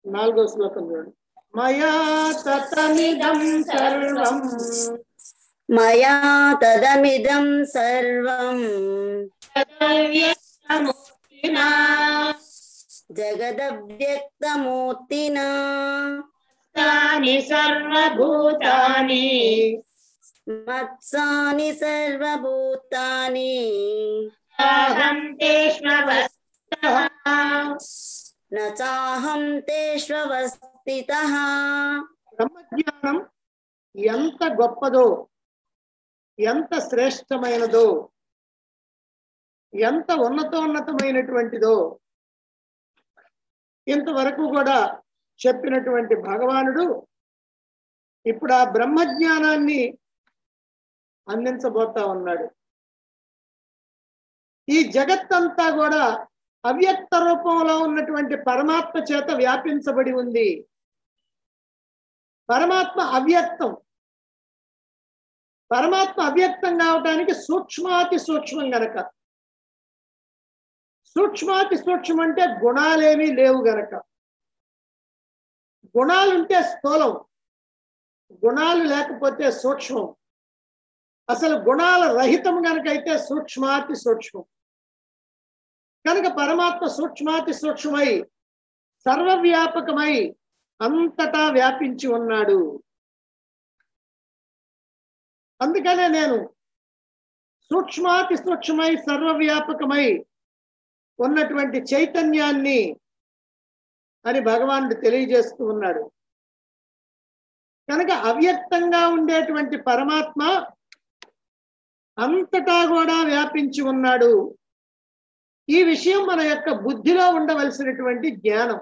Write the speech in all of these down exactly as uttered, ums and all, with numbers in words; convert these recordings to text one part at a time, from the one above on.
నాలుగో శ్లోకం చూడండి. మయా తతమిదం సర్వం మయా తదమిదం సర్వం తదవ్యక్తమూర్తినా జగదవ్యక్తమూర్తినా తాని సర్వభూతాని మత్సాని సర్వభూతాని అహం తేష్వస్థః. నచాహం తేష్వస్థితః. బ్రహ్మజ్ఞానం ఎంత గొప్పదో, ఎంత శ్రేష్టమైనదో, ఎంత ఉన్నతోన్నతమైనటువంటిదో ఇంతవరకు కూడా చెప్పినటువంటి భగవానుడు ఇప్పుడు ఆ బ్రహ్మజ్ఞానాన్ని అందించబోతా ఉన్నాడు. ఈ జగత్తంతా కూడా అవ్యక్త రూపంలో ఉన్నటువంటి పరమాత్మ చేత వ్యాపించబడి ఉంది. పరమాత్మ అవ్యక్తం. పరమాత్మ అవ్యక్తం కావటానికి సూక్ష్మాతి సూక్ష్మం గనక, సూక్ష్మాతి సూక్ష్మం అంటే గుణాలేమీ లేవు గనక. గుణాలుంటే స్థూలం, గుణాలు లేకపోతే సూక్ష్మం. అసలు గుణాల రహితం గనకైతే సూక్ష్మాతి సూక్ష్మం. కనుక పరమాత్మ సూక్ష్మాతి సూక్ష్మమై సర్వవ్యాపకమై అంతటా వ్యాపించి ఉన్నాడు. అందుకనే నేను సూక్ష్మాతి సూక్ష్మమై సర్వవ్యాపకమై ఉన్నటువంటి చైతన్యాన్ని అని భగవానుడు తెలియజేస్తూ ఉన్నాడు. కనుక అవ్యక్తంగా ఉండేటువంటి పరమాత్మ అంతటా కూడా వ్యాపించి ఉన్నాడు. ఈ విషయం మన యొక్క బుద్ధిలో ఉండవలసినటువంటి జ్ఞానం.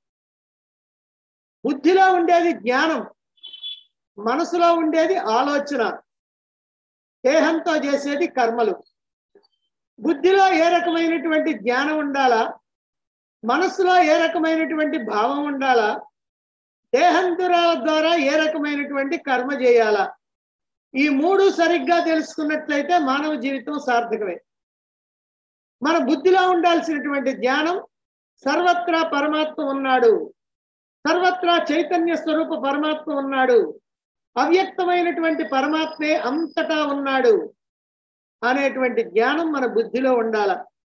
బుద్ధిలో ఉండేది జ్ఞానం, మనసులో ఉండేది ఆలోచన, దేహంతో చేసేది కర్మలు. బుద్ధిలో ఏ రకమైనటువంటి జ్ఞానం ఉండాలా, మనసులో ఏ రకమైనటువంటి భావం ఉండాలా, దేహంతురాల ద్వారా ఏ రకమైనటువంటి కర్మ చేయాలా, ఈ మూడు సరిగ్గా తెలుసుకున్నట్లయితే మానవ జీవితం సార్థకమే. మన బుద్ధిలో ఉండాల్సినటువంటి జ్ఞానం సర్వత్రా పరమాత్మ ఉన్నాడు, సర్వత్రా చైతన్య స్వరూప పరమాత్మ ఉన్నాడు, అవ్యక్తమైనటువంటి పరమాత్మే అంతటా ఉన్నాడు అనేటువంటి జ్ఞానం మన బుద్ధిలో ఉండాల.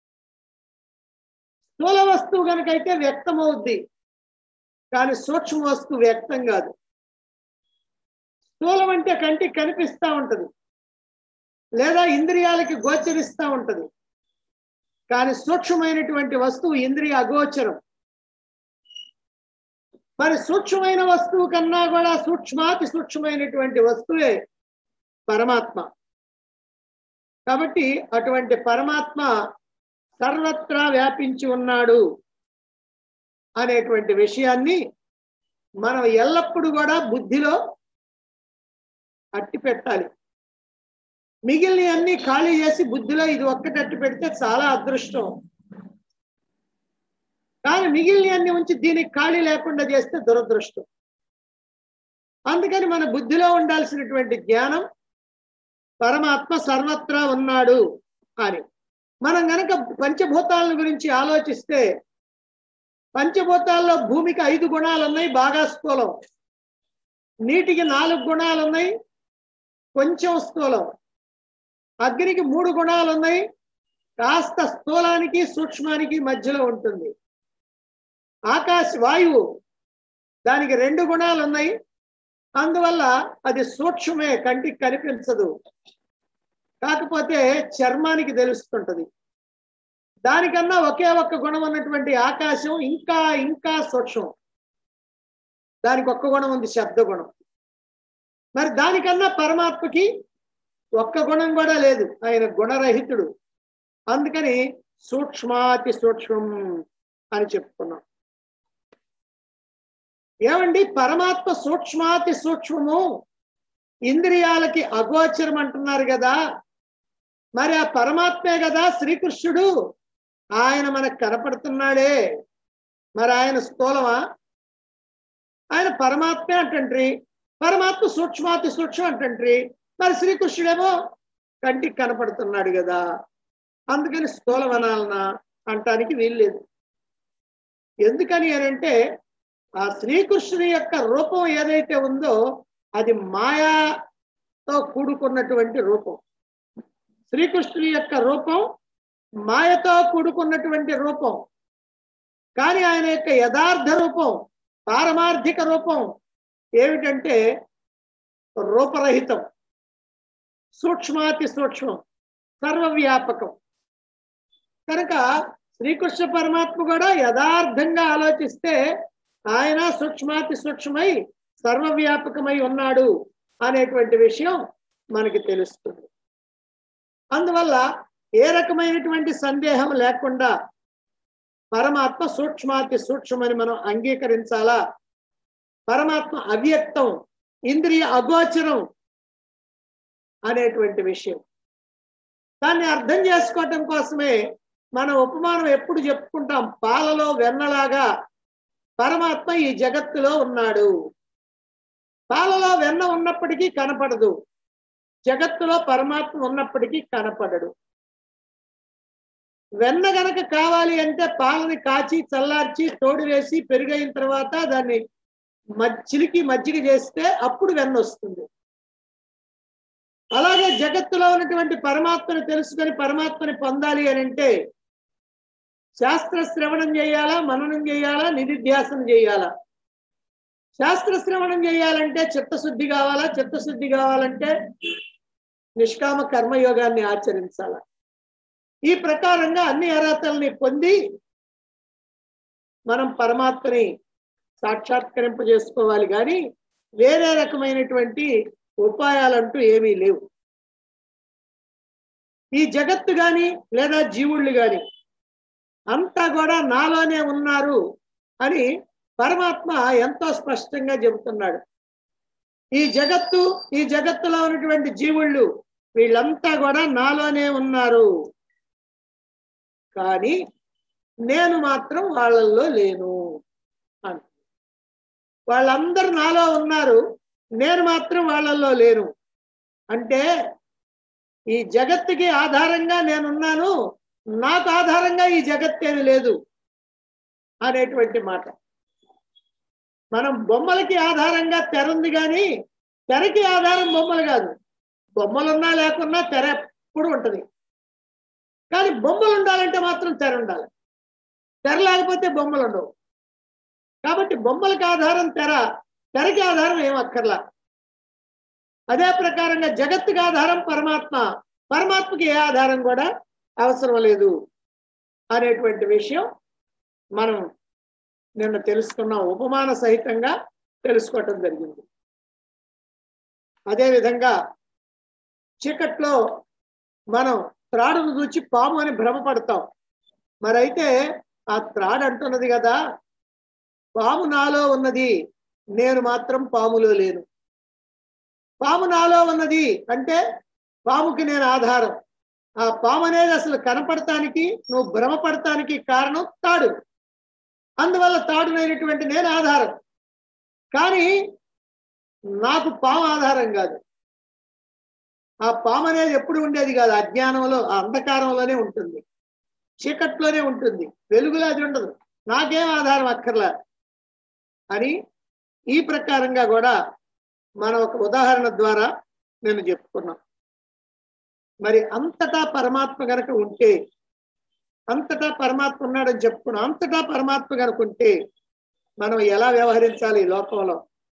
స్థూల వస్తువు కనుకైతే వ్యక్తమవుద్ది, కానీ సూక్ష్మ వస్తువు వ్యక్తం కాదు. స్థూలం అంటే కంటికి కనిపిస్తూ ఉంటది, లేదా ఇంద్రియాలకి గోచరిస్తూ ఉంటది. కానీ సూక్ష్మమైనటువంటి వస్తువు ఇంద్రియ అగోచరం. మరి సూక్ష్మమైన వస్తువు కన్నా కూడా సూక్ష్మాతి సూక్ష్మమైనటువంటి వస్తువే పరమాత్మ. కాబట్టి అటువంటి పరమాత్మ సర్వత్రా వ్యాపించి ఉన్నాడు అనేటువంటి విషయాన్ని మనం ఎల్లప్పుడూ కూడా బుద్ధిలో అట్టి పెట్టాలి. మిగిలిన అన్ని ఖాళీ చేసి బుద్ధిలో ఇది ఒక్కటి అట్టి పెడితే చాలా అదృష్టం. కానీ మిగిలిన అన్ని ఉంచి దీనికి ఖాళీ లేకుండా చేస్తే దురదృష్టం. అందుకని మన బుద్ధిలో ఉండాల్సినటువంటి జ్ఞానం పరమాత్మ సర్వత్రా ఉన్నాడు అని. మనం గనక పంచభూతాల గురించి ఆలోచిస్తే, పంచభూతాల్లో భూమికి ఐదు గుణాలు ఉన్నాయి, బాగా స్థూలం. నీటికి నాలుగు గుణాలు ఉన్నాయి, కొంచెం స్థూలం. అగ్నికి మూడు గుణాలు ఉన్నాయి, కాస్త స్థూలానికి సూక్ష్మానికి మధ్యలో ఉంటుంది. ఆకాశ వాయువు దానికి రెండు గుణాలు ఉన్నాయి, అందువల్ల అది సూక్ష్మే, కంటికి కనిపించదు, కాకపోతే చర్మానికి తెలుస్తుంటది. దానికన్నా ఒకే ఒక్క గుణం ఉన్నటువంటి ఆకాశం ఇంకా ఇంకా సూక్ష్మం. దానికి ఒక్క గుణం ఉంది, శబ్ద గుణం. మరి దానికన్నా పరమాత్మకి ఒక్క గుణం కూడా లేదు, ఆయన గుణరహితుడు. అందుకని సూక్ష్మాతి సూక్ష్మం అని చెప్పుకున్నాం. ఏమండి, పరమాత్మ సూక్ష్మాతి సూక్ష్మము, ఇంద్రియాలకి అగోచరం అంటున్నారు కదా. మరి ఆ పరమాత్మే కదా శ్రీకృష్ణుడు, ఆయన మనకు కనపడుతున్నాడే. మరి ఆయన స్థూలమా? ఆయన పరమాత్మే అంటండ్రి, పరమాత్మ సూక్ష్మాతి సూక్ష్మం అంటండ్రి. మరి శ్రీకృష్ణుడేమో కంటికి కనపడుతున్నాడు కదా, అందుకని స్థూలం అనాలనా అంటానికి వీల్లేదు. ఎందుకని అనంటే ఆ శ్రీకృష్ణుని యొక్క రూపం ఏదైతే ఉందో అది మాయాతో కూడుకున్నటువంటి రూపం. శ్రీకృష్ణుని యొక్క రూపం మాయతో కూడుకున్నటువంటి రూపం. కానీ ఆయన యొక్క యథార్థ రూపం, పారమార్థిక రూపం ఏమిటంటే రూపరహితం, సూక్ష్మాతి సూక్ష్మం, సర్వవ్యాపకం. కనుక శ్రీకృష్ణ పరమాత్మ కూడా యథార్థంగా ఆలోచిస్తే ఆయన సూక్ష్మాతి సూక్ష్మమై సర్వవ్యాపకమై ఉన్నాడు అనేటువంటి విషయం మనకి తెలుస్తుంది. అందువల్ల ఏ రకమైనటువంటి సందేహం లేకుండా పరమాత్మ సూక్ష్మాతి సూక్ష్మని మనం అంగీకరించాలా. పరమాత్మ అవ్యక్తం, ఇంద్రియ అగోచరం అనేటువంటి విషయం. దాన్ని అర్థం చేసుకోవటం కోసమే మనం ఉపమానం ఎప్పుడు చెప్పుకుంటాం, పాలలో వెన్నలాగా పరమాత్మ ఈ జగత్తులో ఉన్నాడు. పాలలో వెన్న ఉన్నప్పటికీ కనపడదు, జగత్తులో పరమాత్మ ఉన్నప్పటికీ కనపడడు. వెన్న గనక కావాలి అంటే పాలని కాచి చల్లార్చి తోడు వేసి పెరుగైన తర్వాత దాన్ని చిలికి మజ్జిగ చేస్తే అప్పుడు వెన్న వస్తుంది. అలాగే జగత్తులో ఉన్నటువంటి పరమాత్మను తెలుసుకొని పరమాత్మని పొందాలి అని అంటే శాస్త్ర శ్రవణం చేయాలా, మననం చేయాలా, నిధిధ్యాసన చేయాలా. శాస్త్ర శ్రవణం చేయాలంటే చిత్తశుద్ధి కావాలా, చిత్తశుద్ధి కావాలంటే నిష్కామ కర్మయోగాన్ని ఆచరించాలా. ఈ ప్రకారంగా అన్ని అర్హతల్ని పొంది మనం పరమాత్మని సాక్షాత్కరింప చేసుకోవాలి. కానీ వేరే రకమైనటువంటి ఉపాయాలంటూ ఏమీ లేవు. ఈ జగత్తు గాని లేదా జీవుళ్ళు గాని అంతా కూడా నాలోనే ఉన్నారు అని పరమాత్మ ఎంతో స్పష్టంగా చెబుతున్నాడు. ఈ జగత్తు, ఈ జగత్తులో ఉన్నటువంటి జీవుళ్ళు వీళ్ళంతా కూడా నాలోనే ఉన్నారు, కానీ నేను మాత్రం వాళ్ళల్లో లేను అని. వాళ్ళందరూ నాలో ఉన్నారు, నేను మాత్రం వాళ్ళల్లో లేను అంటే ఈ జగత్తుకి ఆధారంగా నేనున్నాను, నాకు ఆధారంగా ఈ జగత్తేమి లేదు అనేటువంటి మాట. మనం బొమ్మలకి ఆధారంగా తెర ఉంది, కానీ తెరకి ఆధారం బొమ్మలు కాదు. బొమ్మలున్నా లేకున్నా తెర ఎప్పుడు ఉంటుంది, కానీ బొమ్మలు ఉండాలంటే మాత్రం తెర ఉండాలి. తెర లేకపోతే బొమ్మలు ఉండవు. కాబట్టి బొమ్మలకు ఆధారం తెర, తెరకి ఆధారం ఏం అక్కర్లా. అదే ప్రకారంగా జగత్తుకి ఆధారం పరమాత్మ, పరమాత్మకి ఏ ఆధారం కూడా అవసరం లేదు అనేటువంటి విషయం మనం నిన్న తెలుసుకున్నాం, ఉపమాన సహితంగా తెలుసుకోవటం జరిగింది. అదేవిధంగా చీకట్లో మనం త్రాడును చూచి పాము అని భ్రమపడతాం. మరైతే ఆ త్రాడు అంటున్నది కదా, పాము నాలో ఉన్నది, నేను మాత్రం పాములో లేను. పాము నాలో ఉన్నది అంటే పాముకి నేను ఆధారం. ఆ పాము అనేది అసలు కనపడటానికి, నువ్వు భ్రమపడటానికి కారణం తాడు. అందువల్ల తాడునైనటువంటి నేను ఆధారం, కానీ నాకు పాము ఆధారం కాదు. ఆ పాము అనేది ఎప్పుడు ఉండేది కాదు, అజ్ఞానంలో, ఆ అంధకారంలోనే ఉంటుంది, చీకట్లోనే ఉంటుంది, వెలుగులో అది ఉండదు. నాకేం ఆధారం అక్కర్లా అని ఈ ప్రకారంగా కూడా మనం ఒక ఉదాహరణ ద్వారా నేను చెప్పుకున్నాం. మరి అంతటా పరమాత్మ గనక ఉంటే, అంతటా పరమాత్మ ఉన్నాడని చెప్పుకున్నాం. అంతటా పరమాత్మ కనుక ఉంటే మనం ఎలా వ్యవహరించాలి ఈ లోకంలో?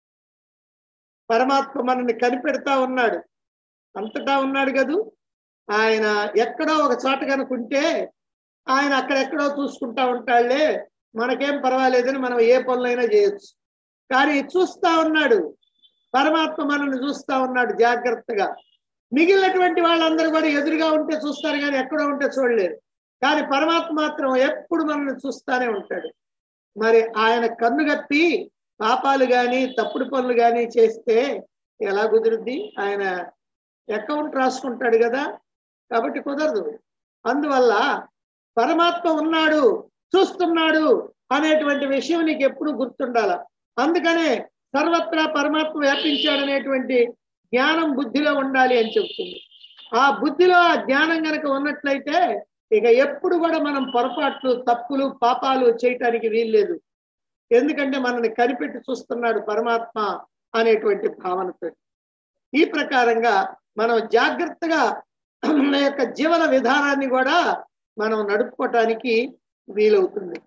పరమాత్మ మనల్ని కనిపెడతా ఉన్నాడు, అంతటా ఉన్నాడు కదూ. ఆయన ఎక్కడో ఒక చోట కనుక ఉంటే ఆయన అక్కడెక్కడో చూసుకుంటా ఉంటాడులే, మనకేం పర్వాలేదని మనం ఏ పనులైనా చేయొచ్చు. కానీ చూస్తా ఉన్నాడు, పరమాత్మ మనల్ని చూస్తా ఉన్నాడు జాగ్రత్తగా. మిగిలినటువంటి వాళ్ళందరూ కూడా ఎదురుగా ఉంటే చూస్తారు, కానీ ఎక్కడో ఉంటే చూడలేరు. కానీ పరమాత్మ మాత్రం ఎప్పుడు మనల్ని చూస్తానే ఉంటాడు. మరి ఆయన కన్ను గప్పి పాపాలు కానీ తప్పుడు పనులు కానీ చేస్తే ఎలా కుదురుద్ది? ఆయన అకౌంట్ రాసుకుంటాడు కదా, కాబట్టి కుదరదు. అందువల్ల పరమాత్మ ఉన్నాడు, చూస్తున్నాడు అనేటువంటి విషయం నీకు ఎప్పుడు గుర్తుండాల. అందుకనే సర్వత్రా పరమాత్మ వ్యాపించాడనేటువంటి జ్ఞానం బుద్ధిలో ఉండాలి అని చెప్తుంది. ఆ బుద్ధిలో ఆ జ్ఞానం కనుక ఉన్నట్లయితే ఇక ఎప్పుడు కూడా మనం పొరపాట్లు, తప్పులు, పాపాలు చేయటానికి వీల్లేదు. ఎందుకంటే మనల్ని కనిపెట్టి చూస్తున్నాడు పరమాత్మ అనేటువంటి భావనతో. ఈ ప్రకారంగా మనం జాగ్రత్తగా మన యొక్క జీవన విధానాన్ని కూడా మనం నడుపుకోవటానికి వీలవుతుంది.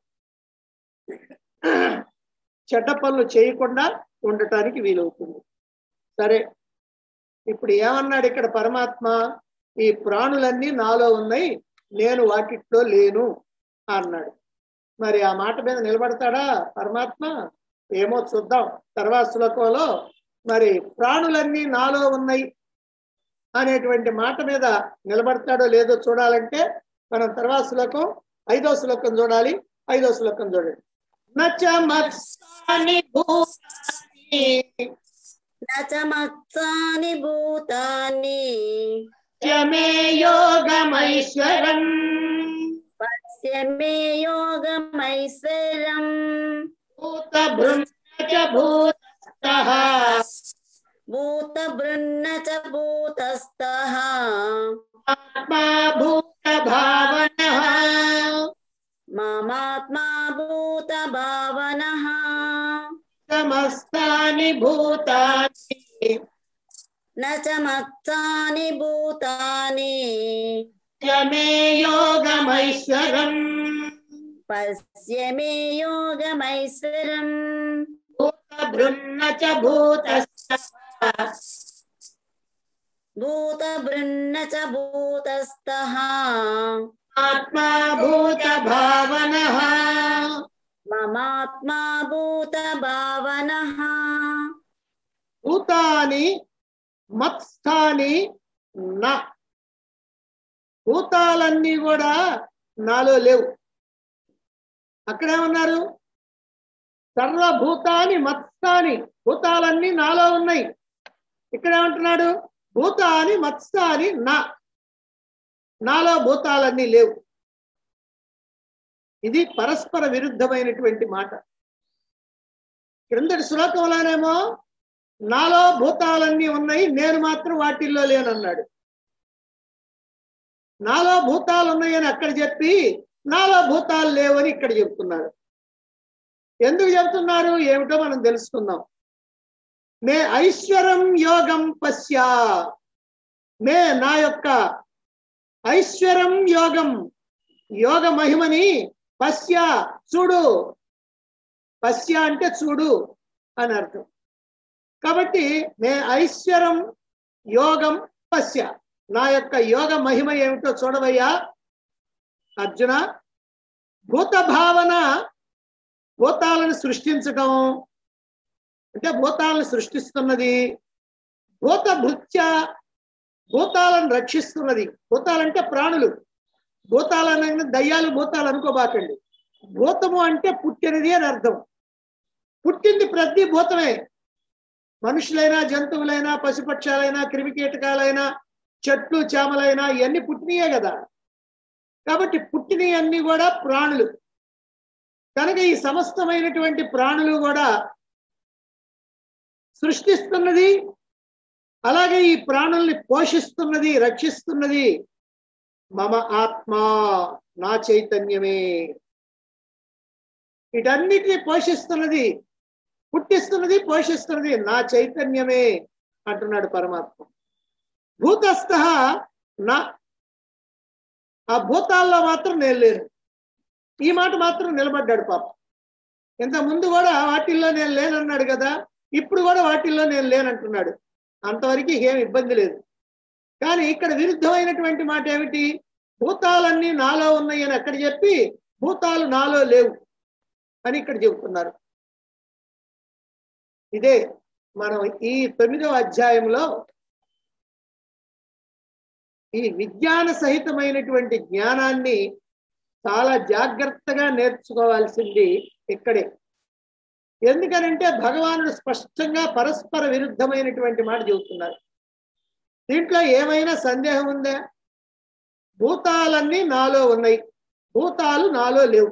చెడ్డ పనులు చేయకుండా ఉండటానికి వీలవుతుంది. సరే, ఇప్పుడు ఏమన్నాడు ఇక్కడ పరమాత్మ? ఈ ప్రాణులన్నీ నాలో ఉన్నాయి, నేను వాటిట్లో లేను అన్నాడు. మరి ఆ మాట మీద నిలబడతాడా పరమాత్మ? ఏమో చూద్దాం తర్వాత శ్లోకంలో. మరి ప్రాణులన్నీ నాలో ఉన్నాయి అనేటువంటి మాట మీద నిలబడతాడో లేదో చూడాలంటే మనం తర్వాత శ్లోకం ఐదో శ్లోకం చూడాలి. ఐదో శ్లోకం చూడండి. నచ మత్సాని భూతాని నచ మత్సాని భూతాని మే యోగమైశ్వరం పశ్య మే యోగమైశ్వరం భూత భృన్న చ భూతస్థః భూత భృన్న చ భూతస్థః ఆత్మా భూత భావనః మమాత్మా భూత భావనః సమస్తాని భూతాని న చ మత్సాని భూతాని మే యోగమైశ్వరం పశ్య మే యోగమైశ్వరం భూత భృన్న చ భూతస్థః భూత భృన్న చ భూతస్థః ఆత్మా భూత భావనః మమాత్మా భూత భావనః భూతాని మత్స్థాని నా. భూతాలన్నీ కూడా నాలో లేవు. అక్కడేమన్నారు? సర్వభూతాని మత్స్థాని, భూతాలన్నీ నాలో ఉన్నాయి. ఇక్కడేమంటున్నాడు? భూతాని మత్స్థాని నా, నాలో భూతాలన్నీ లేవు. ఇది పరస్పర విరుద్ధమైనటువంటి మాట. క్రిందటి శ్లోకంలోనేమో నాలో భూతాలన్నీ ఉన్నాయి, నేను మాత్రం వాటిల్లో లేనన్నాడు. నాలో భూతాలు ఉన్నాయని అక్కడ చెప్పి నాలో భూతాలు లేవని ఇక్కడ చెప్తున్నారు. ఎందుకు చెప్తున్నారు ఏమిటో మనం తెలుసుకుందాం. మే ఐశ్వరం యోగం పశ్య, మే నా యొక్క ఐశ్వరం యోగం, యోగ మహిమని పశ్య చూడు. పశ్య అంటే చూడు అని అర్థం. కాబట్టి మే ఐశ్వరం యోగం పశ్య, నా యొక్క యోగ మహిమ ఏమిటో చూడవయ్యా అర్జున. భూత భావన, భూతాలను సృష్టించటం అంటే భూతాలను సృష్టిస్తున్నది. భూత భృత్య, భూతాలను రక్షిస్తున్నది. భూతాలంటే ప్రాణులు. భూతాలన్న దయ్యాలు భూతాలు అనుకోబాకండి. భూతము అంటే పుట్టినది అని అర్థం. పుట్టింది ప్రతి భూతమే. మనుషులైనా, జంతువులైనా, పశుపక్షాలైనా, క్రిమికీటకాలైనా, చెట్లు చేమలైనా ఇవన్నీ పుట్టినయే కదా. కాబట్టి పుట్టినవి అన్ని కూడా ప్రాణులు. కనుక ఈ సమస్తమైనటువంటి ప్రాణులు కూడా సృష్టిస్తున్నది, అలాగే ఈ ప్రాణుల్ని పోషిస్తున్నది, రక్షిస్తున్నది మమ ఆత్మ, నా చైతన్యమే. వీటన్నిటిని పోషిస్తున్నది, పుట్టిస్తున్నది, పోషిస్తున్నది నా చైతన్యమే అంటున్నాడు పరమాత్మ. భూతస్థ నా, ఆ భూతాల్లో మాత్రం నేను లేను. ఈ మాట మాత్రం నిలబడ్డాడు పాప. ఇంత ముందు కూడా వాటిల్లో నేను లేనన్నాడు కదా, ఇప్పుడు కూడా వాటిల్లో నేను లేనంటున్నాడు. అంతవరకు ఏం ఇబ్బంది లేదు. కానీ ఇక్కడ విరుద్ధమైనటువంటి మాట ఏమిటి? భూతాలన్నీ నాలో ఉన్నాయి అని అక్కడ చెప్పి భూతాలు నాలో లేవు అని ఇక్కడ చెబుతున్నారు. ఇదే మనం ఈ తొమ్మిదవ అధ్యాయంలో ఈ విజ్ఞాన సహితమైనటువంటి జ్ఞానాన్ని చాలా జాగ్రత్తగా నేర్చుకోవాల్సింది ఇక్కడే. ఎందుకనంటే భగవానుడు స్పష్టంగా పరస్పర విరుద్ధమైనటువంటి మాట చెబుతున్నారు. దీంట్లో ఏమైనా సందేహం ఉందా? భూతాలన్నీ నాలో ఉన్నాయి, భూతాలు నాలో లేవు.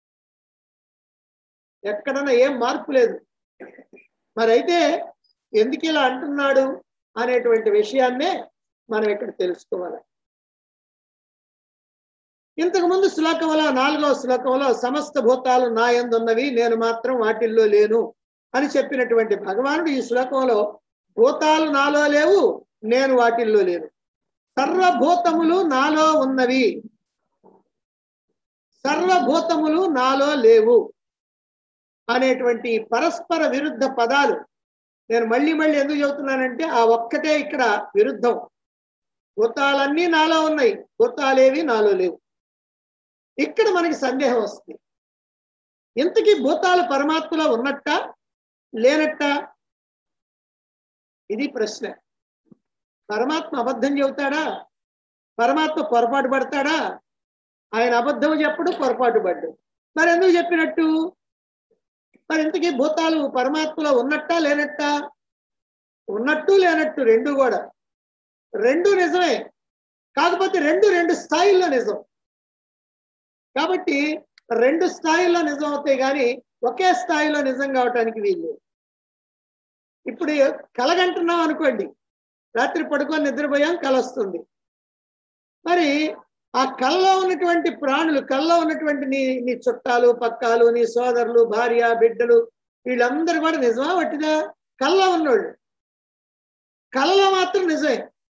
ఎక్కడన్నా ఏం మార్పు లేదు. మరైతే ఎందుకు ఇలా అంటున్నాడు అనేటువంటి విషయాన్నే మనం ఇక్కడ తెలుసుకోవాలి. ఇంతకు ముందు శ్లోకంలో నాలుగవ శ్లోకంలో సమస్త భూతాలు నా యందున్నవి, నేను మాత్రం వాటిల్లో లేను అని చెప్పినటువంటి భగవానుడు ఈ శ్లోకంలో భూతాలు నాలో లేవు, నేను వాటిల్లో లేను, సర్వభూతములు నాలో ఉన్నవి, సర్వభూతములు నాలో లేవు అనేటువంటి పరస్పర విరుద్ధ పదాలు నేను మళ్ళీ మళ్ళీ ఎందుకు చెబుతున్నానంటే ఆ ఒక్కటే ఇక్కడ విరుద్ధం. భూతాలన్నీ నాలో ఉన్నాయి, భూతాలేవి నాలో లేవు. ఇక్కడ మనకి సందేహం వస్తుంది, ఇంతకీ భూతాలు పరమాత్మలో ఉన్నట్ట లేనట్ట? ఇది ప్రశ్న. పరమాత్మ అబద్ధం చెబుతాడా? పరమాత్మ పొరపాటు పడతాడా? ఆయన అబద్ధం చెప్పడు, పొరపాటు పడ్డు. మరి ఎందుకు చెప్పినట్టు? మరి ఇంతకీ భూతాలు పరమాత్మలో ఉన్నట్ట లేనట్ట? ఉన్నట్టు లేనట్టు రెండు కూడా, రెండు నిజమే. కాకపోతే రెండు రెండు స్థాయిల్లో నిజం. కాబట్టి రెండు స్థాయిల్లో నిజం అవుతాయి కానీ ఒకే స్థాయిలో నిజం కావటానికి వీళ్ళు. ఇప్పుడు కలగంటున్నాం అనుకోండి, రాత్రి పడుకొని నిద్రపోయాం, కల వస్తుంది. మరి ఆ కల్లో ఉన్నటువంటి ప్రాణులు, కల్లో ఉన్నటువంటి నీ నీ చుట్టాలు పక్కాలు, నీ సోదరులు, భార్య, బిడ్డలు, వీళ్ళందరూ కూడా నిజమా వట్టిదా? కల్లో ఉన్నోళ్ళు. కలలో మాత్రం నిజమే.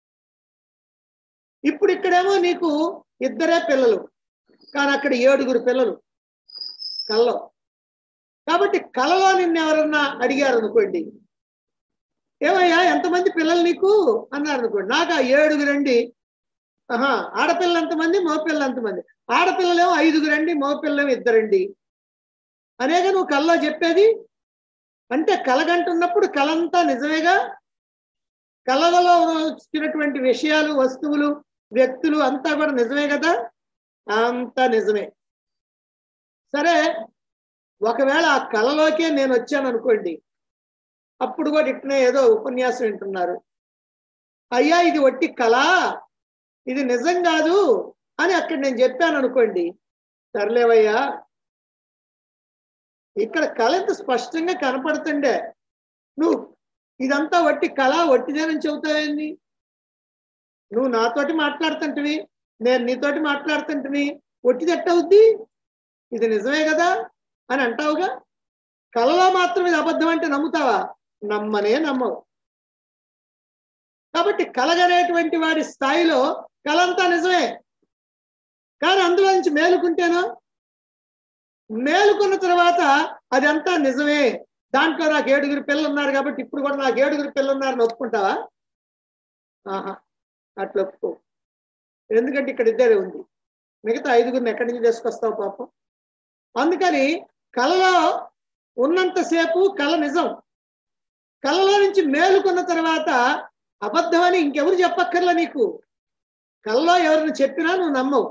ఇప్పుడు ఇక్కడేమో నీకు ఇద్దరే పిల్లలు, కానీ అక్కడ ఏడుగురు పిల్లలు కల్లో. కాబట్టి కలలో నిన్ను ఎవరన్నా అడిగారు అనుకోండి, ఏమయ్యా ఎంతమంది పిల్లలు నీకు అన్నారు అనుకోండి, నాకు ఆ ఏడుగురండి. ఆహా, ఆడపిల్లలు ఎంతమంది, మగపిల్లలు ఎంతమంది? ఆడపిల్లలేమో ఐదుగురండి, మగపిల్లలేమో ఇద్దరండి అనేగా నువ్వు కల్లో చెప్పేది. అంటే కలగంటున్నప్పుడు కలంతా నిజమేగా. కళలలో వచ్చినటువంటి విషయాలు, వస్తువులు, వ్యక్తులు అంతా కూడా నిజమే కదా, అంతా నిజమే. సరే, ఒకవేళ ఆ కళలోకే నేను వచ్చాను అనుకోండి, అప్పుడు కూడా ఇట్లనే ఏదో ఉపన్యాసం వింటున్నారు, అయ్యా ఇది ఒట్టి కళ, ఇది నిజం కాదు అని అక్కడ నేను చెప్పాను అనుకోండి, సర్లేవయ్యా ఇక్కడ కళ ఎంత స్పష్టంగా కనపడుతుండే, నువ్వు ఇదంతా వట్టి కళ, వట్టిదేనని చెబుతావేంది? నువ్వు నాతోటి మాట్లాడుతుంటివి, నేను నీతోటి మాట్లాడుతుంటివి, ఒట్టిదెట్టవుద్ది, ఇది నిజమే కదా అని అంటావుగా. కళలో మాత్రం ఇది అబద్ధం అంటే నమ్ముతావా? నమ్మనే నమ్మవు. కాబట్టి కలగనేటువంటి వాడి స్థాయిలో కలంతా నిజమే, కానీ అందులో నుంచి మేలుకుంటేనో, మేలుకున్న తర్వాత అదంతా నిజమే. దాంట్లో నాకు ఏడుగురు పిల్లలు ఉన్నారు కాబట్టి ఇప్పుడు కూడా నాకు ఏడుగురు పిల్లలు ఉన్నారని ఒప్పుకుంటావా? ఆహా, అట్లా ఒప్పుకో. ఎందుకంటే ఇక్కడ ఇద్దరే ఉంది, మిగతా ఐదుగురిని ఎక్కడి నుంచి తీసుకొస్తావు పాపం. అందుకని కళలో ఉన్నంతసేపు కళ నిజం, కళలో నుంచి మేలుకున్న తర్వాత అబద్ధం అని ఇంకెవరు చెప్పక్కర్లా నీకు. కళలో ఎవరిని చెప్పినా నువ్వు నమ్మవు,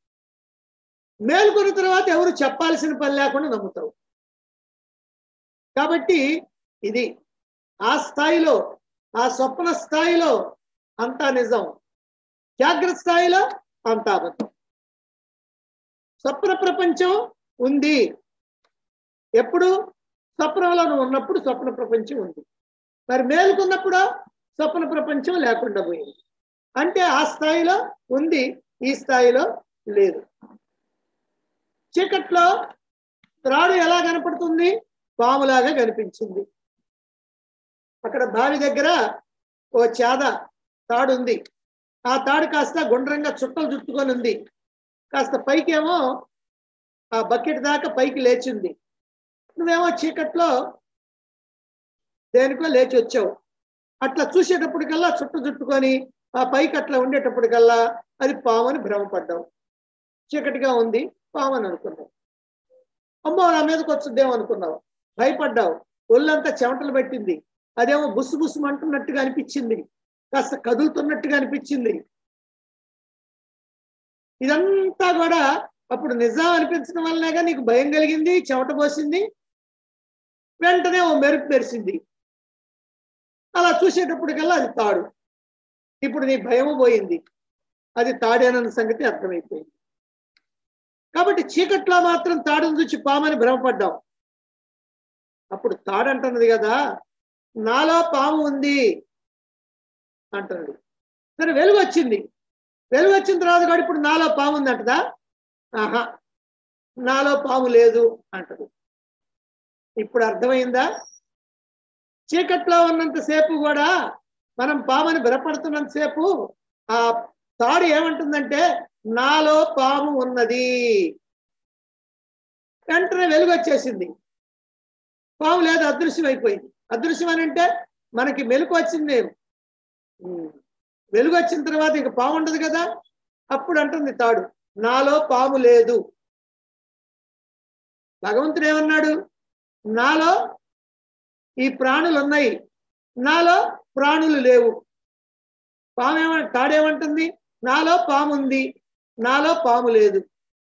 మేలుకున్న తర్వాత ఎవరు చెప్పాల్సిన పని లేకుండా నమ్ముతావు. కాబట్టి ఇది ఆ స్థాయిలో, ఆ స్వప్న స్థాయిలో అంతా నిజం, జాగ్రత్త స్థాయిలో అంతా అబద్ధం. స్వప్న ప్రపంచం ఉంది, ఎప్పుడు? స్వప్నంలో నువ్వు ఉన్నప్పుడు స్వప్న ప్రపంచం ఉంది. మరి మేలుకున్నప్పుడు స్వప్న ప్రపంచం లేకుండా పోయింది. అంటే ఆ స్థాయిలో ఉంది, ఈ స్థాయిలో లేదు. చీకట్లో త్రాడు ఎలా కనపడుతుంది? పాములాగా కనిపించింది. అక్కడ బావి దగ్గర ఓ చేద తాడు ఉంది, ఆ తాడు కాస్త గుండ్రంగా చుట్టలు చుట్టుకొని ఉంది, కాస్త పైకేమో ఆ బకెట్ దాకా పైకి లేచింది. నువ్వేమో చీకట్లో దేనికో లేచి వచ్చావు. అట్లా చూసేటప్పటికల్లా చుట్టు చుట్టుకొని ఆ పైకి అట్లా ఉండేటప్పటికల్లా అది పామని భ్రమపడ్డావు. చీకటిగా ఉంది, పామని అనుకున్నావు. అమ్మో నా మీదకి వచ్చుద్దేమో అనుకున్నావు, భయపడ్డావు, ఒళ్ళంతా చెమటలు పెట్టింది, అదేమో బుస్సు బుస్సు అంటున్నట్టుగా అనిపించింది, కాస్త కదులుతున్నట్టుగా అనిపించింది. ఇదంతా కూడా అప్పుడు నిజం అనిపించడం వల్లనేగా నీకు భయం కలిగింది, చెమట పోసింది, వెంటనే ఓ మెరుపు మెరిసింది. అలా చూసేటప్పటికల్లా అది తాడు. ఇప్పుడు నీ భయము పోయింది, అది తాడేనన్న సంగతి అర్థమైపోయింది. కాబట్టి చీకట్లో మాత్రం తాడును చూసి పామని భ్రమపడ్డాం. అప్పుడు తాడు అంటున్నది కదా, నాలో పాము ఉంది అంటున్నది. సరే, వెలుగు వచ్చింది, వెలుగు వచ్చిన తర్వాత కూడా ఇప్పుడు నాలో పాము ఉంది అంటదా? ఆహా నాలో పాము లేదు అంటది. ఇప్పుడు అర్థమైందా? చీకట్లో ఉన్నంతసేపు కూడా మనం పాముని భయపడుతున్నంతసేపు ఆ తాడు ఏమంటుందంటే నాలో పాము ఉన్నది. వెంటనే వెలుగు వచ్చేసింది, పాము లేదు, అదృశ్యం అయిపోయింది. అదృశ్యం అని అంటే మనకి మెలకు వచ్చింది, వెలుగు వచ్చిన తర్వాత ఇక పాము ఉండదు కదా. అప్పుడు అంటుంది తాడు నాలో పాము లేదు. భగవంతుడు ఏమన్నాడు? నాలో ఈ ప్రాణులు ఉన్నాయి, నాలో ప్రాణులు లేవు. పాము ఏమ తాడేమంటుంది? నాలో పాము ఉంది, నాలో పాము లేదు.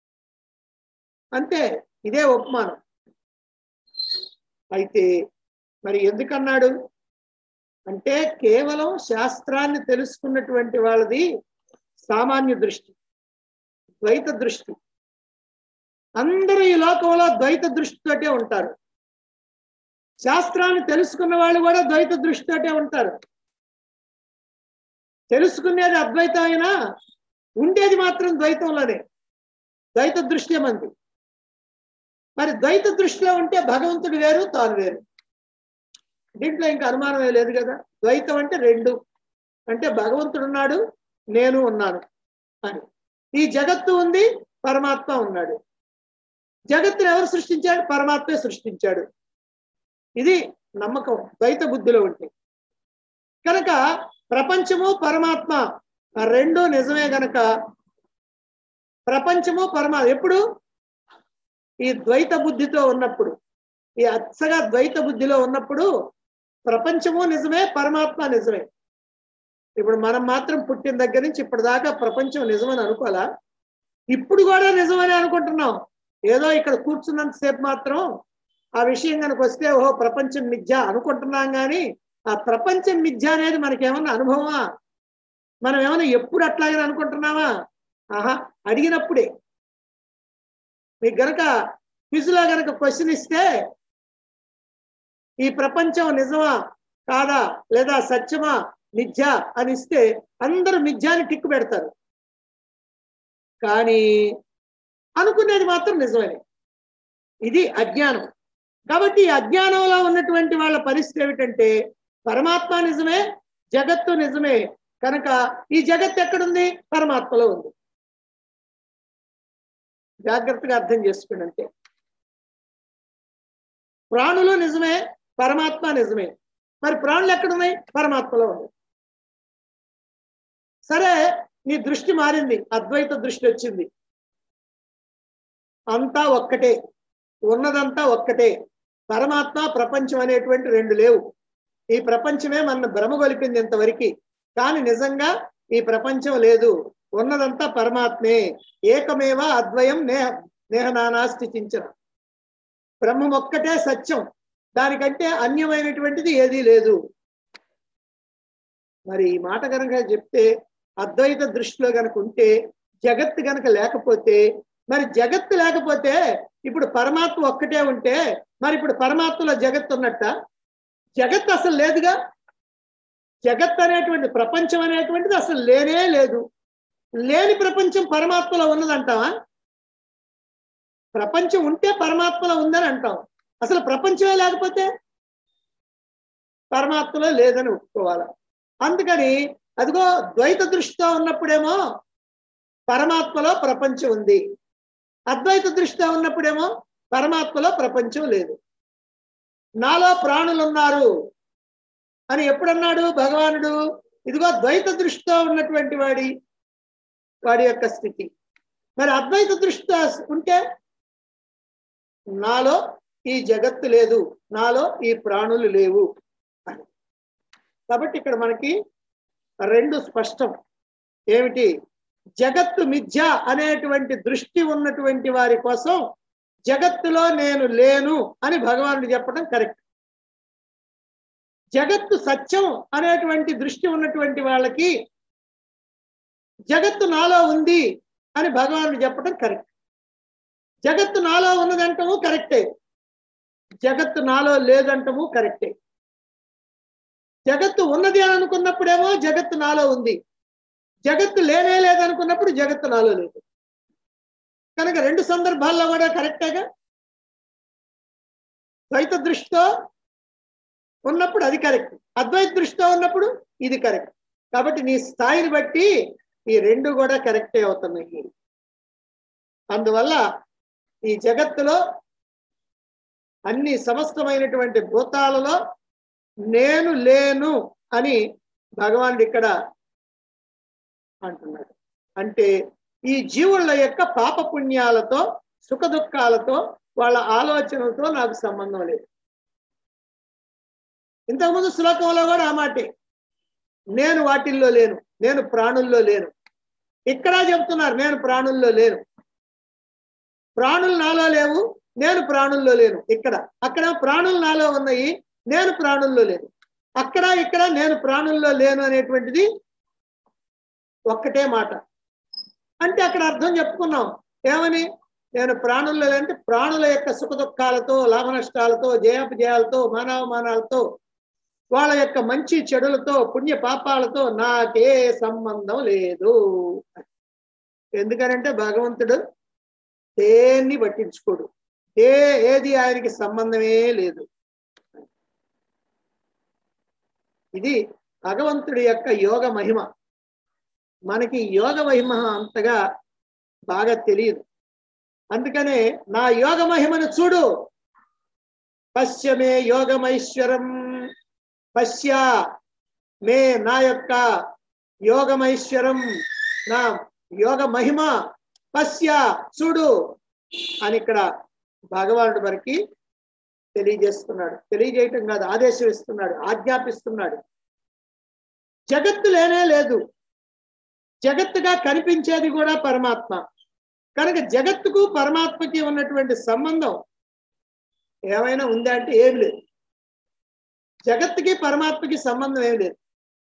అంతే, ఇదే ఉపమానం. అయితే మరి ఎందుకన్నాడు అంటే కేవలం శాస్త్రాన్ని తెలుసుకున్నటువంటి వాళ్ళది సామాన్య దృష్టి, ద్వైత దృష్టి. అందరూ ఈ లోకంలో ద్వైత దృష్టితోటే ఉంటారు. శాస్త్రాన్ని తెలుసుకున్న వాళ్ళు కూడా ద్వైత దృష్టితోటే ఉంటారు. తెలుసుకునేది అద్వైతం అయినా ఉండేది మాత్రం ద్వైతంలోనే, ద్వైత దృష్టి మంది. మరి ద్వైత దృష్టిలో ఉంటే భగవంతుడు వేరు, తాను వేరు. దీంట్లో ఇంకా అనుమానమే లేదు కదా. ద్వైతం అంటే రెండు, అంటే భగవంతుడు ఉన్నాడు, నేను ఉన్నాను అని. ఈ జగత్తు ఉంది, పరమాత్మ ఉన్నాడు. జగత్తును ఎవరు సృష్టించాడు? పరమాత్మే సృష్టించాడు. ఇది నమ్మకం ద్వైత బుద్ధిలో ఉంటే. కనుక ప్రపంచము పరమాత్మ ఆ రెండు నిజమే గనక ప్రపంచము పరమాత్మ ఎప్పుడు ఈ ద్వైత బుద్ధితో ఉన్నప్పుడు, ఈ అచ్చగా ద్వైత బుద్ధిలో ఉన్నప్పుడు ప్రపంచము నిజమే, పరమాత్మ నిజమే. ఇప్పుడు మనం మాత్రం పుట్టిన దగ్గర నుంచి ఇప్పటిదాకా ప్రపంచం నిజమని అనుకోవాలా? ఇప్పుడు కూడా నిజమని అనుకుంటున్నాం. ఏదో ఇక్కడ కూర్చున్నంతసేపు మాత్రం ఆ విషయం కనుక వస్తే ఓహో ప్రపంచం మిథ్య అనుకుంటున్నాం. కానీ ఆ ప్రపంచం మిథ్య అనేది మనకేమన్నా అనుభవమా? మనం ఏమన్నా ఎప్పుడు అట్లాగే అనుకుంటున్నావా? ఆహా, అడిగినప్పుడే. మీకు గనక క్విజ్లో గనక క్వశ్చన్ ఇస్తే ఈ ప్రపంచం నిజమా కాదా, లేదా సత్యమా మిథ్య అని ఇస్తే అందరూ మిథ్యాన్ని టిక్కు పెడతారు. కానీ అనుకునేది మాత్రం నిజమే. ఇది అజ్ఞానం. కాబట్టి ఈ అజ్ఞానంలో ఉన్నటువంటి వాళ్ళ పరిస్థితి ఏమిటంటే పరమాత్మ నిజమే, జగత్తు నిజమే. కనుక ఈ జగత్తు ఎక్కడుంది? పరమాత్మలో ఉంది. జాగ్రత్తగా అర్థం చేసుకోండి. అంతే. ప్రాణులు నిజమే, పరమాత్మ నిజమే. మరి ప్రాణులు ఎక్కడున్నాయి? పరమాత్మలో ఉంది. సరే, నీ దృష్టి మారింది, అద్వైత దృష్టి వచ్చింది. అంతా ఒక్కటే, ఉన్నదంతా ఒక్కటే. పరమాత్మ ప్రపంచం అనేటువంటి రెండు లేవు. ఈ ప్రపంచమే మన భ్రమగొలిపింది ఇంతవరకు. కానీ నిజంగా ఈ ప్రపంచం లేదు, ఉన్నదంతా పరమాత్మే. ఏకమేవ అద్వయం నేహ నేహనానాస్తి చించన. బ్రహ్మం ఒక్కటే సత్యం, దానికంటే అన్యమైనటువంటిది ఏదీ లేదు. మరి ఈ మాట కనుక చెప్తే అద్వైత దృష్టిలో కనుక ఉంటే జగత్తు కనుక లేకపోతే, మరి జగత్తు లేకపోతే ఇప్పుడు పరమాత్మ ఒక్కటే ఉంటే మరి ఇప్పుడు పరమాత్మలో జగత్తు ఉన్నట్ట? జగత్తు అసలు లేదుగా. జగత్ అనేటువంటి ప్రపంచం అనేటువంటిది అసలు లేనే లేదు. లేని ప్రపంచం పరమాత్మలో ఉన్నదంటావా? ప్రపంచం ఉంటే పరమాత్మలో ఉందని అంటాం. అసలు ప్రపంచమే లేకపోతే పరమాత్మలో లేదని ఒప్పుకోవాలి. అందుకని అదిగో ద్వైత దృష్టితో ఉన్నప్పుడేమో పరమాత్మలో ప్రపంచం ఉంది, అద్వైత దృష్టితో ఉన్నప్పుడేమో పరమాత్మలో ప్రపంచం లేదు. నాలో ప్రాణులు ఉన్నారు అని ఎప్పుడన్నాడు భగవానుడు? ఇదిగో ద్వైత దృష్టితో ఉన్నటువంటి వాడి వాడి యొక్క స్థితి. మరి అద్వైత దృష్టితో ఉంటే నాలో ఈ జగత్తు లేదు, నాలో ఈ ప్రాణులు లేవు అని. కాబట్టి ఇక్కడ మనకి రెండు స్పష్టం. ఏమిటి? జగత్తు మిథ్య అనేటువంటి దృష్టి ఉన్నటువంటి వారి కోసం జగత్తులో నేను లేను అని భగవానుడు చెప్పడం కరెక్ట్. జగత్తు సత్యం అనేటువంటి దృష్టి ఉన్నటువంటి వాళ్ళకి జగత్తు నాలో ఉంది అని భగవానుడు చెప్పడం కరెక్ట్. జగత్తు నాలో ఉన్నదంటము కరెక్టే, జగత్తు నాలో లేదంటము కరెక్టే. జగత్తు ఉన్నది అని అనుకున్నప్పుడేమో జగత్తు నాలో ఉంది, జగత్తు లేనే లేదనుకున్నప్పుడు జగత్తు నాలో లేదు. కనుక రెండు సందర్భాల్లో కూడా కరెక్టేగా. ద్వైత దృష్టితో ఉన్నప్పుడు అది కరెక్ట్, అద్వైత దృష్టితో ఉన్నప్పుడు ఇది కరెక్ట్. కాబట్టి నీ స్థాయిని బట్టి ఈ రెండు కూడా కరెక్టే అవుతున్నాయి. అందువల్ల ఈ జగత్తులో అన్ని సమస్తమైనటువంటి భూతాలలో నేను లేను అని భగవానుడు ఇక్కడ అంటున్నాడు. అంటే ఈ జీవుల యొక్క పాపపుణ్యాలతో సుఖ దుఃఖాలతో వాళ్ళ ఆలోచనలతో నాకు సంబంధం లేదు. ఇంతకుముందు శ్లోకంలో కూడా ఆ మాటే, నేను వాటిల్లో లేను, నేను ప్రాణుల్లో లేను. ఇక్కడ చెప్తున్నారు నేను ప్రాణుల్లో లేను, ప్రాణులు నాలో లేవు, నేను ప్రాణుల్లో లేను. ఇక్కడ అక్కడ ప్రాణులు నాలో ఉన్నాయి, నేను ప్రాణుల్లో లేను. అక్కడ ఇక్కడ నేను ప్రాణుల్లో లేను అనేటువంటిది ఒక్కటే మాట. అంటే అక్కడ అర్థం చెప్పుకున్నాం ఏమని, నేను ప్రాణుల్లో లేనంటే ప్రాణుల యొక్క సుఖ దుఃఖాలతో లాభ నష్టాలతో జయాపజయాలతో మానవమానాలతో వాళ్ళ యొక్క మంచి చెడులతో పుణ్య పాపాలతో నాకే సంబంధం లేదు. ఎందుకనంటే భగవంతుడు దేన్ని పట్టించుకోడు, ఏ ఏది ఆయనకి సంబంధమే లేదు. ఇది భగవంతుడి యొక్క యోగ మహిమ. మనకి యోగ మహిమ అంతగా బాగా తెలియదు. అందుకనే నా యోగ మహిమను చూడు, పశ్యమే యోగమైశ్వరం, పశ్య మే నా యొక్క యోగమైశ్వరం, నా యోగ మహిమ పశ్య చూడు అని ఇక్కడ భగవానుడు మనకి తెలియజేస్తున్నాడు. తెలియజేయటం కాదు, ఆదేశం ఇస్తున్నాడు, ఆజ్ఞాపిస్తున్నాడు. జగత్తు లేనే లేదు, జగత్తుగా కనిపించేది కూడా పరమాత్మ. కనుక జగత్తుకు పరమాత్మకి ఉన్నటువంటి సంబంధం ఏమైనా ఉందా అంటే ఏం లేదు. జగత్తుకి పరమాత్మకి సంబంధం ఏం లేదు.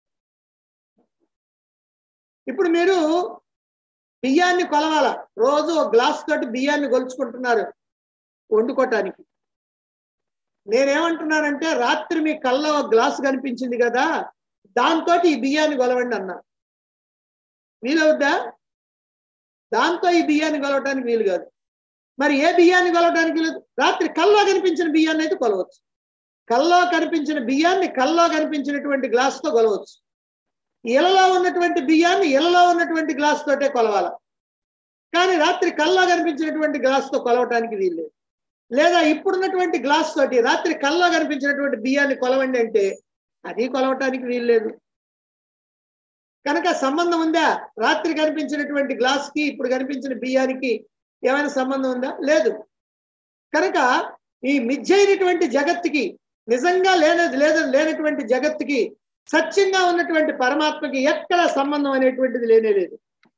ఇప్పుడు మీరు బియ్యాన్ని కొలవాల, రోజు ఒక గ్లాస్ తోటి బియ్యాన్ని కొలుచుకుంటున్నారు వండుకోవటానికి. నేనేమంటున్నానంటే రాత్రి మీ కళ్ళ ఒక గ్లాసు కనిపించింది కదా, దాంతో ఈ బియ్యాన్ని కొలవండి అన్నా. వీలవుద్దా? దాంతో ఈ బియ్యాన్ని కొలవటానికి వీలు కాదు. మరి ఏ బియ్యాన్ని కొలవటానికి లేదు? రాత్రి కల్లో కనిపించిన బియ్యాన్ని అయితే కొలవచ్చు. కల్లో కనిపించిన బియ్యాన్ని కల్లో కనిపించినటువంటి గ్లాసుతో కొలవచ్చు. ఇలలో ఉన్నటువంటి బియ్యాన్ని ఇలలో ఉన్నటువంటి గ్లాస్ తోటే కొలవాల. కానీ రాత్రి కల్లో కనిపించినటువంటి గ్లాసుతో కొలవటానికి వీలు లేదు. లేదా ఇప్పుడున్నటువంటి గ్లాస్ తోటి రాత్రి కల్లో కనిపించినటువంటి బియ్యాన్ని కొలవండి అంటే అది కొలవటానికి వీలు లేదు. కనుక సంబంధం ఉందా? రాత్రి కనిపించినటువంటి గ్లాస్కి ఇప్పుడు కనిపించిన బియ్యానికి ఏమైనా సంబంధం ఉందా? లేదు. కనుక ఈ మిథ్య అయినటువంటి జగత్తుకి, నిజంగా లేనది లేదు లేనటువంటి జగత్తుకి, సత్యంగా ఉన్నటువంటి పరమాత్మకి ఎక్కడ సంబంధం అనేటువంటిది లేనే లేదు.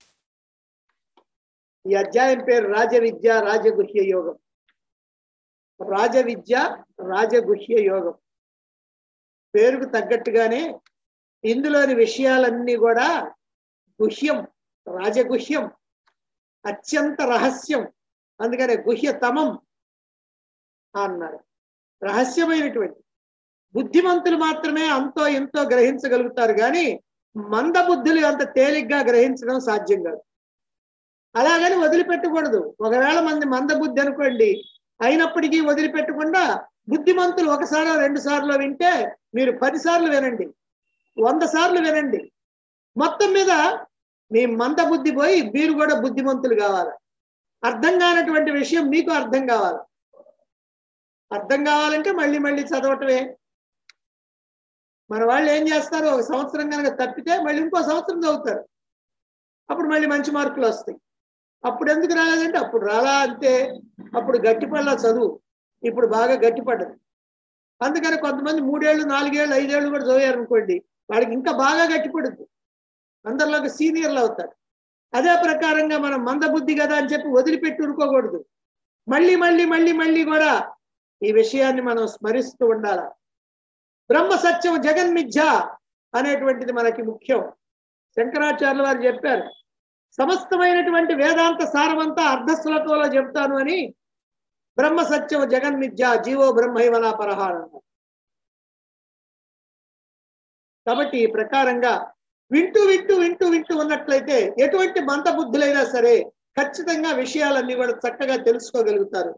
ఈ అధ్యాయం పేరు రాజవిద్య రాజగుహ్య యోగం. రాజవిద్య రాజగుహ్య యోగం పేరుకు తగ్గట్టుగానే ఇందులోని విషయాలన్నీ కూడా గుహ్యం, రాజగుహ్యం, అత్యంత రహస్యం. అందుకనే గుహ్యతమం అన్నారు. రహస్యమైనటువంటి బుద్ధిమంతులు మాత్రమే అంతో ఎంతో గ్రహించగలుగుతారు, కానీ మందబుద్ధులు అంత తేలిగ్గా గ్రహించడం సాధ్యం కాదు. అలాగని వదిలిపెట్టకూడదు. ఒకవేళ మంది మందబుద్ధి అనుకోండి, అయినప్పటికీ వదిలిపెట్టకుండా బుద్ధిమంతులు ఒకసారి రెండు సార్లు వింటే మీరు పది సార్లు వినండి, వంద సార్లు వినండి. మొత్తం మీద మీ మందబుద్ధి పోయి మీరు కూడా బుద్ధిమంతులు కావాలి. అర్థం కానటువంటి విషయం మీకు అర్థం కావాలి. అర్థం కావాలంటే మళ్ళీ మళ్ళీ చదవటమే. మన వాళ్ళు ఏం చేస్తారు, ఒక సంవత్సరం కనుక తప్పితే మళ్ళీ ఇంకో సంవత్సరం చదువుతారు, అప్పుడు మళ్ళీ మంచి మార్కులు వస్తాయి. అప్పుడు ఎందుకు రాలేదంటే అప్పుడు రాలా అంతే, అప్పుడు గట్టిపడలా చదువు, ఇప్పుడు బాగా గట్టిపడ్డది. అందుకని కొంతమంది మూడేళ్ళు నాలుగేళ్ళు ఐదేళ్ళు కూడా చదివారు అనుకోండి, వాడికి ఇంకా బాగా గట్టిపడుద్ది, అందరిలోకి సీనియర్లు అవుతారు. అదే ప్రకారంగా మనం మందబుద్ధి కదా అని చెప్పి వదిలిపెట్టి ఉరుకోకూడదు. మళ్ళీ మళ్ళీ మళ్ళీ మళ్ళీ కూడా ఈ విషయాన్ని మనం స్మరిస్తూ ఉండాల. బ్రహ్మ సత్యం జగన్మిథ్య అనేటువంటిది మనకి ముఖ్యం. శంకరాచార్యుల వారు చెప్పారు, సమస్తమైనటువంటి వేదాంత సారమంతా అర్ధ శ్లోకంలో చెప్తాను అని. బ్రహ్మ సత్యం జగన్మిథ్య జీవో బ్రహ్మైవనా పరహార. కాబట్టి ఈ ప్రకారంగా వింటూ వింటూ వింటూ వింటూ ఉన్నట్లయితే ఎటువంటి మందబుద్ధులైనా సరే ఖచ్చితంగా విషయాలన్నీ కూడా చక్కగా తెలుసుకోగలుగుతారు.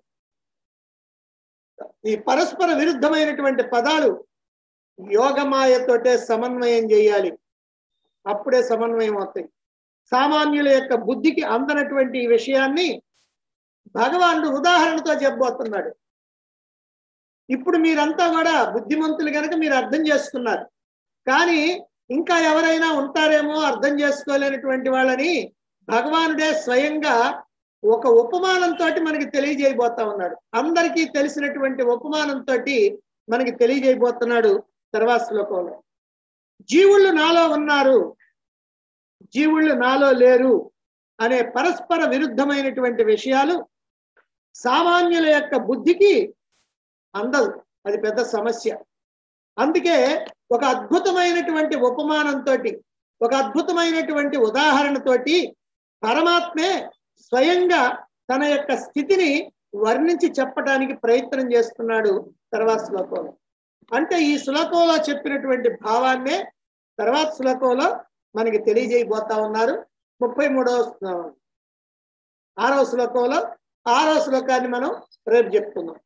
ఈ పరస్పర విరుద్ధమైనటువంటి పదాలు యోగమాయతోటే సమన్వయం చేయాలి, అప్పుడే సమన్వయం అవుతాయి. సామాన్యుల యొక్క బుద్ధికి అందనటువంటి ఈ విషయాన్ని భగవానుడు ఉదాహరణతో చెప్పబోతున్నాడు. ఇప్పుడు మీరంతా కూడా బుద్ధిమంతులు కనుక మీరు అర్థం చేసుకున్నారు. కానీ ఇంకా ఎవరైనా ఉంటారేమో అర్థం చేసుకోలేనటువంటి వాళ్ళని భగవానుడే స్వయంగా ఒక ఉపమానంతో మనకి తెలియజేయబోతా ఉన్నాడు. అందరికీ తెలిసినటువంటి ఉపమానంతో మనకి తెలియజేయబోతున్నాడు తర్వాత శ్లోకంలో. జీవుళ్ళు నాలో ఉన్నారు, జీవుళ్ళు నాలో లేరు అనే పరస్పర విరుద్ధమైనటువంటి విషయాలు సామాన్యుల యొక్క బుద్ధికి అందదు. అది పెద్ద సమస్య. అందుకే ఒక అద్భుతమైనటువంటి ఉపమానంతో, ఒక అద్భుతమైనటువంటి ఉదాహరణతోటి పరమాత్మే స్వయంగా తన యొక్క స్థితిని వర్ణించి చెప్పడానికి ప్రయత్నం చేస్తున్నాడు తర్వాత శ్లోకంలో. అంటే ఈ శ్లోకంలో చెప్పినటువంటి భావాన్నే తర్వాత శ్లోకంలో మనకి తెలియజేయబోతా ఉన్నారు. ముప్పై మూడవ ఆరవ శ్లోకంలో ఆరో శ్లోకాన్ని మనం రేపు చెప్పుకుందాం.